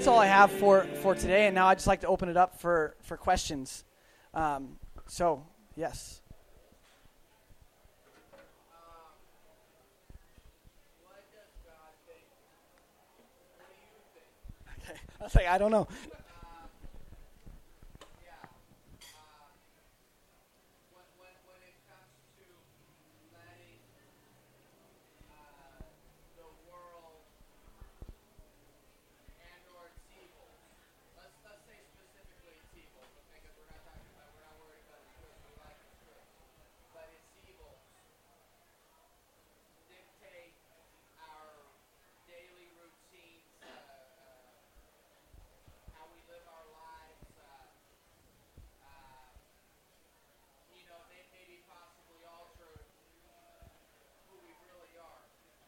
that's all I have for today. And now I'd just like to open it up for questions. So, yes. What does God think? What do you think? Okay. I was like, I don't know. When it comes to letting the world and or its evil, let's say specifically its evil, because we're not worried about its good, we like its good, but its evil dictate our daily routines, how we live our lives, maybe possibly alter who we really are.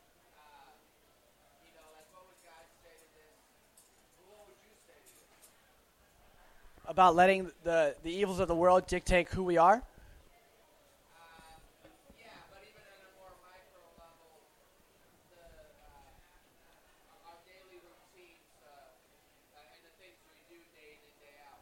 Like what would God say to this? What would you say to this? About letting the evils of the world dictate who we are? Yeah, but even at a more micro level, our daily routines and the things we do day in and day out.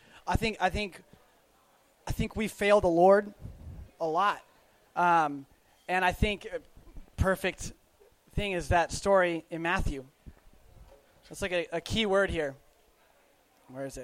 I think we fail the Lord a lot. And I think a perfect thing is that story in Matthew. It's like a key word here. Where is it?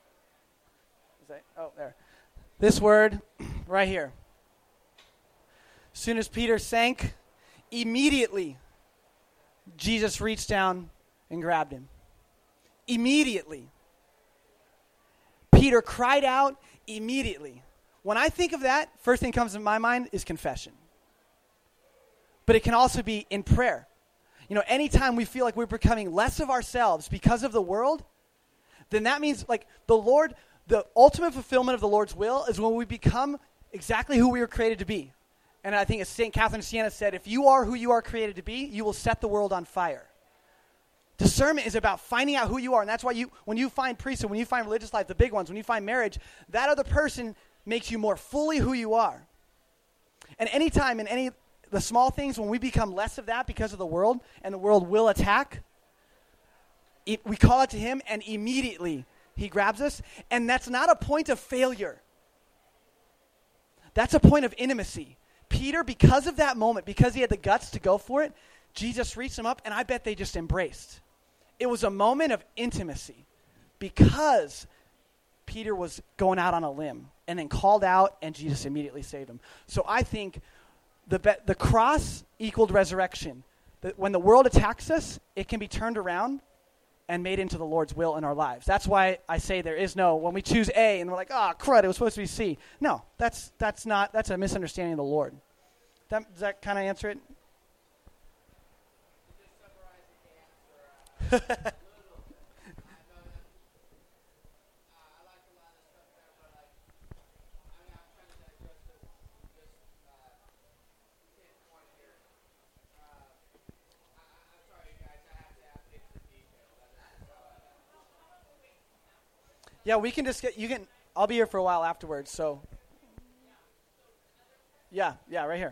Oh, there. This word right here. As soon as Peter sank, immediately Jesus reached down and grabbed him. Immediately. Peter cried out immediately. When I think of that, first thing that comes to my mind is confession. But it can also be in prayer. Anytime we feel like we're becoming less of ourselves because of the world, then that means like the ultimate fulfillment of the Lord's will is when we become exactly who we were created to be. And I think as St. Catherine of Siena said, if you are who you are created to be, you will set the world on fire. Discernment is about finding out who you are. And that's why when you find priesthood, when you find religious life, the big ones, when you find marriage, that other person makes you more fully who you are. And anytime in the small things, when we become less of that because of the world, and the world will attack, we call it to him, and immediately he grabs us. And that's not a point of failure. That's a point of intimacy. Peter, because of that moment, because he had the guts to go for it, Jesus reached him up, and I bet they just embraced. It was a moment of intimacy because Peter was going out on a limb and then called out, and Jesus immediately saved him. So I think the cross equaled resurrection. When the world attacks us, it can be turned around and made into the Lord's will in our lives. That's why I say there is no, when we choose A and we're like, crud, it was supposed to be C. No, that's a misunderstanding of the Lord. Does that kind of answer it? I like a lot of stuff there, but I'm trying to digest this point here. I'm sorry, guys. I have to get to the detail. Yeah, we can just I'll be here for a while afterwards, so. Yeah, right here.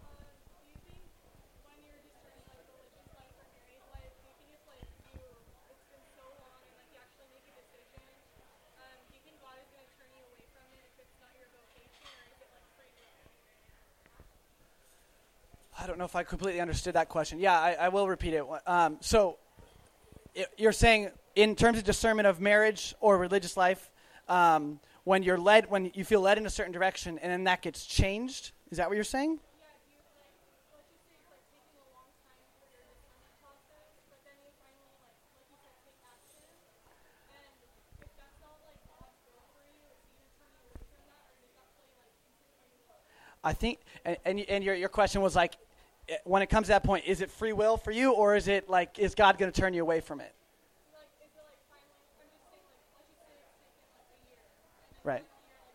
I don't know if I completely understood that question. Yeah, I will repeat it. So you're saying in terms of discernment of marriage or religious life, when you feel led in a certain direction and then that gets changed, is that what you're saying? Yeah, let's just say it's taking a long time for your discernment process, but then you finally, like you said, take action. And if that's not God's will for you, is he going to turn you away from that, or does that play into free will? I think, and your question was when it comes to that point, is it free will for you, or is it is God going to turn you away from it? Is it finally? I'm just saying, let's just say it's taken a year, and then Right.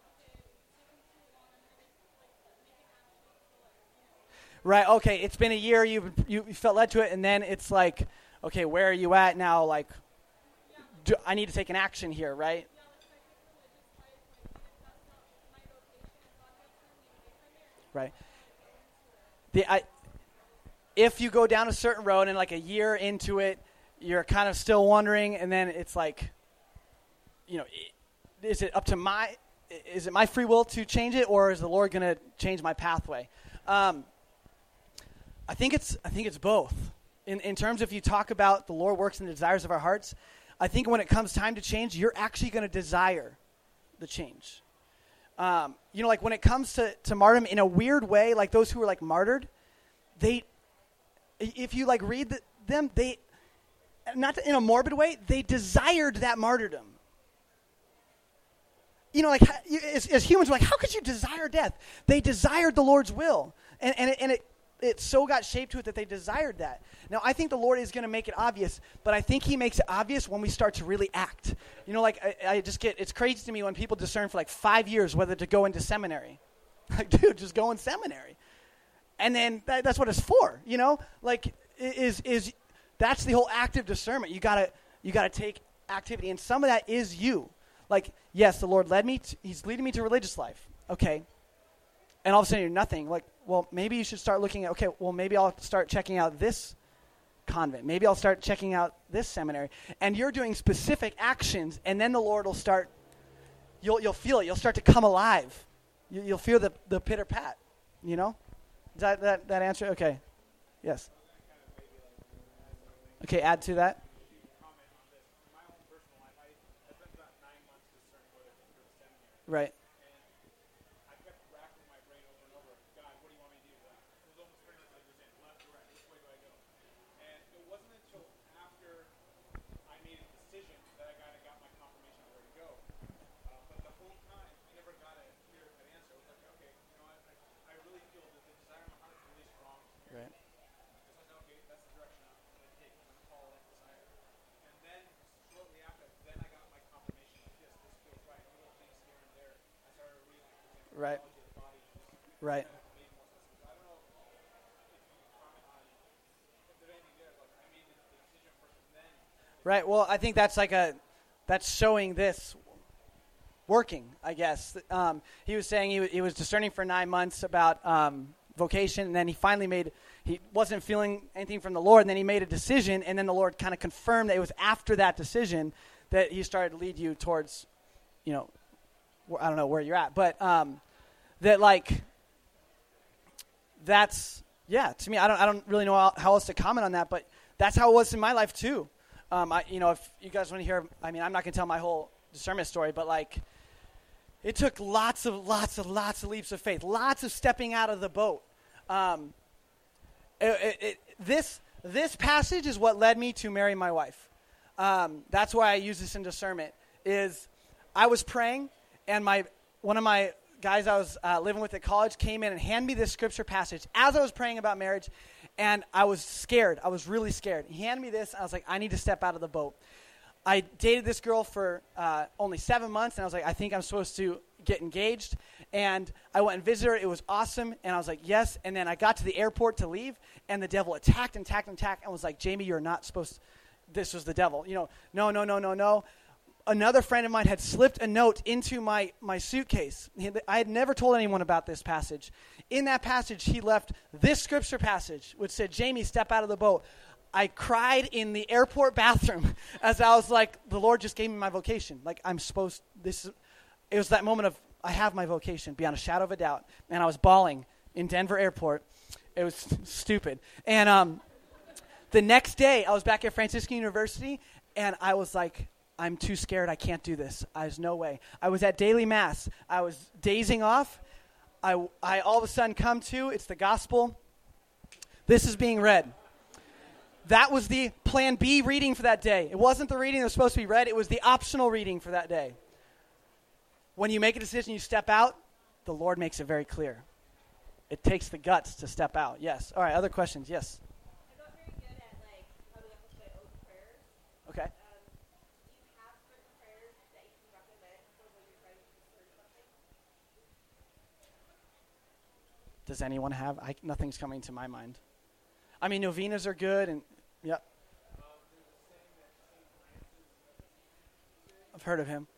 Right. Okay. It's been a year. You felt led to it, and then it's like, okay, where are you at now? I need to take an action here, right? Right. If you go down a certain road and a year into it, you're kind of still wondering, and then it's like, is it up to is it my free will to change it, or is the Lord going to change my pathway? I think it's both. In terms of, if you talk about the Lord works in the desires of our hearts, I think when it comes time to change, you're actually going to desire the change. Like when it comes to martyrdom, in a weird way, like those who were like martyred, if you like read them, they, not in a morbid way, they desired that martyrdom. Like as humans, we're like, how could you desire death? They desired the Lord's will, and it so got shaped to it that they desired that. Now, I think the Lord is going to make it obvious, but I think he makes it obvious when we start to really act. It's crazy to me when people discern for like 5 years whether to go into seminary. Like, dude, just go in seminary. And then that's what it's for, that's the whole active discernment. You gotta take activity, and some of that is you. Like, yes, the Lord led me, he's leading me to religious life. Okay. And all of a sudden you're nothing. Like, well, maybe you should start looking at, okay, well, maybe I'll start checking out this convent. Maybe I'll start checking out this seminary. And you're doing specific actions, and then the Lord will start, you'll feel it. You'll start to come alive. You'll feel the pitter-pat, Is that answer? Okay. Yes. Okay, add to that. Right. Right. Right. Right. Well, I think that's that's showing this working, I guess. He was saying he was discerning for 9 months about vocation, and then he wasn't feeling anything from the Lord, and then he made a decision, and then the Lord kind of confirmed that it was after that decision that he started to lead you towards, I don't know where you're at, but that's, to me, I don't really know how else to comment on that, but that's how it was in my life too. If you guys want to hear, I'm not going to tell my whole discernment story, but it took lots of leaps of faith, lots of stepping out of the boat. This passage is what led me to marry my wife. That's why I use this in discernment. Is I was praying, and one of my guys I was living with at college came in and handed me this scripture passage as I was praying about marriage, and I was scared. I was really scared. He handed me this, and I was like, I need to step out of the boat. I dated this girl for only 7 months, and I was like, I think I'm supposed to get engaged. And I went and visited her. It was awesome, and I was like, yes. And then I got to the airport to leave, and the devil attacked and was like, Jamie, you're not supposed to. This was the devil. No. Another friend of mine had slipped a note into my suitcase. I had never told anyone about this passage. In that passage, he left this scripture passage, which said, Jamie, step out of the boat. I cried in the airport bathroom as I was like, the Lord just gave me my vocation. Like, it was that moment of, I have my vocation, beyond a shadow of a doubt. And I was bawling in Denver airport. It was stupid. And the next day, I was back at Franciscan University, and I was like, I'm too scared. I can't do this. There's no way. I was at daily mass. I was dazing off. I all of a sudden come to, it's the gospel. This is being read. That was the plan B reading for that day. It wasn't the reading that was supposed to be read. It was the optional reading for that day. When you make a decision, you step out, the Lord makes it very clear. It takes the guts to step out. Yes. All right, other questions? Yes. I got very good at coming up with my own prayers. Okay. Do you have certain prayers that you can recommend for when you're trying to discern something? Does anyone have? Nothing's coming to my mind. I mean, novenas are good, and yep. I've heard of him.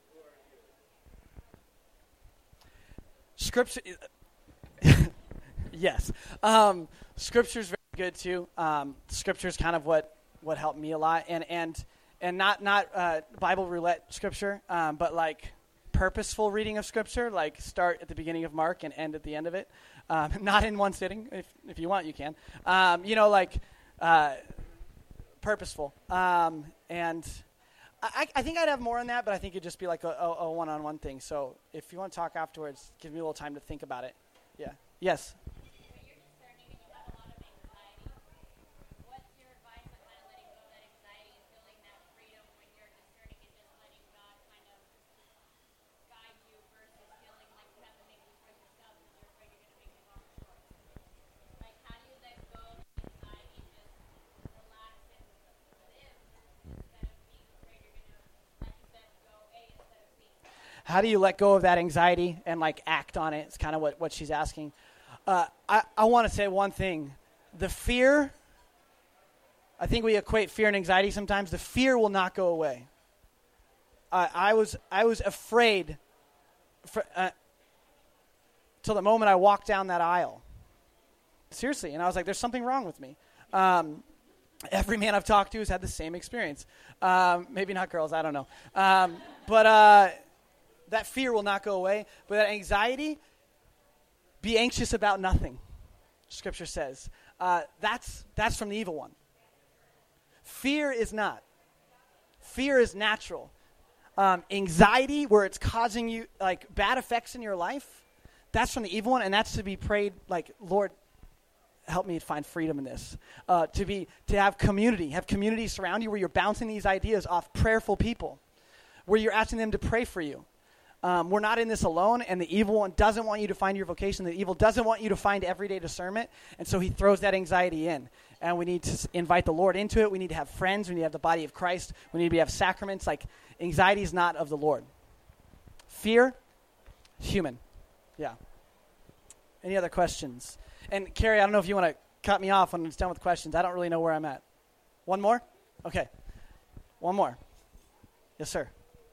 Scripture. Yes. Scripture's very good too. Scripture's kind of what helped me a lot, and not Bible roulette scripture, but like purposeful reading of scripture, like start at the beginning of Mark and end at the end of it. Not in one sitting. If you want, you can. Purposeful. And I think I'd have more on that, but I think it'd just be like a one-on-one thing. So if you want to talk afterwards, give me a little time to think about it. Yeah. Yes. You're discerning and you have a lot of anxiety. What's your advice on kind of letting go of that anxiety and feeling that freedom when you're discerning and just letting God kind of guide you versus feeling like you have to make these choices yourself because you're afraid you're going to make the wrong choice? Like, how do you let go of the anxiety and just relax and live instead of being afraid you're going to, like you said, go A instead of B? How do you let go of that anxiety and like act on it? It's kind of what she's asking. I want to say one thing. The fear, I think we equate fear and anxiety sometimes. The fear will not go away. I was afraid till the moment I walked down that aisle. Seriously, and I was like, there's something wrong with me. Every man I've talked to has had the same experience. Maybe not girls, I don't know. But that fear will not go away. But that anxiety, be anxious about nothing, Scripture says. That's from the evil one. Fear is not. Fear is natural. Anxiety, where it's causing you like bad effects in your life, that's from the evil one, and that's to be prayed like, Lord, help me find freedom in this. To have community surround you where you're bouncing these ideas off prayerful people, where you're asking them to pray for you. We're not in this alone, and the evil one doesn't want you to find your vocation. The evil doesn't want you to find everyday discernment, and so he throws that anxiety in. And we need to invite the Lord into it. We need to have friends. We need to have the body of Christ. We need to have sacraments. Like, anxiety is not of the Lord. Fear, human. Yeah. Any other questions? And Carrie, I don't know if you want to cut me off when it's done with questions. I don't really know where I'm at. One more? Okay. One more. Yes, sir.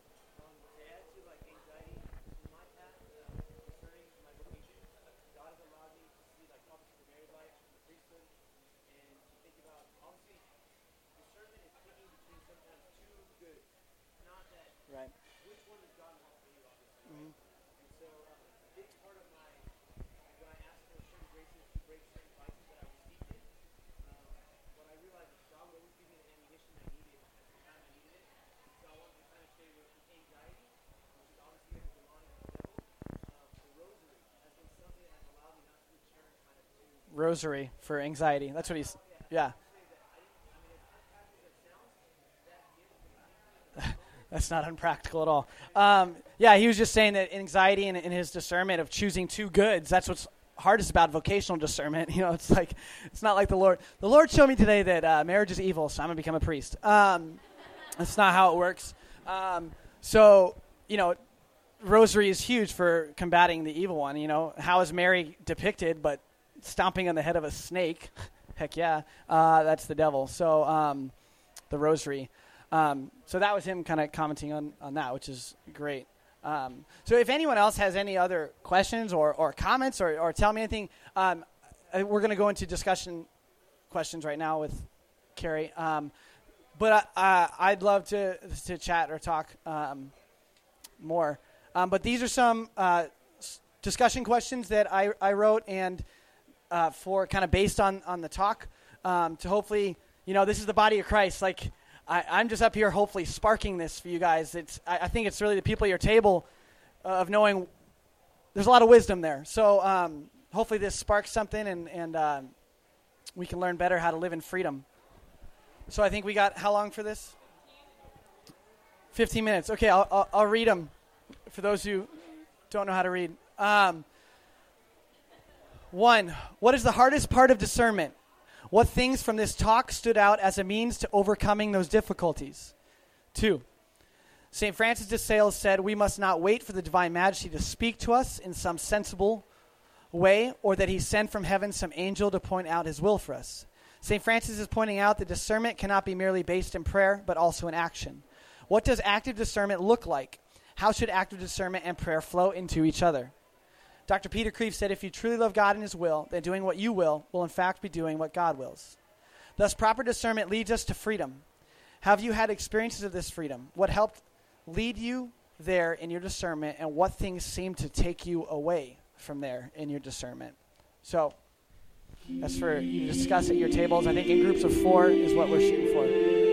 Right. Which one is God want for you, obviously, right? And so a big part of my, when I asked for certain graces to break certain vices that I was deep in, what I realized is God would always give me the ammunition I needed at the time I needed it. So I wanted to kind of say with anxiety, which is obviously a demonic devil, the rosary has been something that has allowed me not to return kind of to... Rosary for anxiety. That's what he's, yeah. That's not unpractical at all. Yeah, he was just saying that anxiety in his discernment of choosing two goods, that's what's hardest about vocational discernment. You know, it's like, it's not like the Lord showed me today that marriage is evil, so I'm going to become a priest. That's not how it works. So, you know, rosary is huge for combating the evil one. You know, how is Mary depicted, but stomping on the head of a snake? Heck yeah, that's the devil. So the rosary. So that was him kind of commenting on that, which is great. So if anyone else has any other questions or comments or tell me anything, we're going to go into discussion questions right now with Carrie. But I'd love to chat or talk more. But these are some discussion questions that I wrote and for kind of based on the talk to hopefully, you know, this is the body of Christ. Like, I'm just up here hopefully sparking this for you guys. I think it's really the people at your table of knowing there's a lot of wisdom there. So hopefully this sparks something and we can learn better how to live in freedom. So I think we got how long for this? 15 minutes. Okay, I'll read them for those who don't know how to read. 1, what is the hardest part of discernment? What things from this talk stood out as a means to overcoming those difficulties? 2, St. Francis de Sales said, we must not wait for the divine majesty to speak to us in some sensible way or that he sent from heaven some angel to point out his will for us. St. Francis is pointing out that discernment cannot be merely based in prayer, but also in action. What does active discernment look like? How should active discernment and prayer flow into each other? Dr. Peter Kreeft said, if you truly love God and his will, then doing what you will in fact be doing what God wills. Thus, proper discernment leads us to freedom. Have you had experiences of this freedom? What helped lead you there in your discernment, and what things seem to take you away from there in your discernment? So, that's for you to discuss at your tables. I think in groups of 4 is what we're shooting for.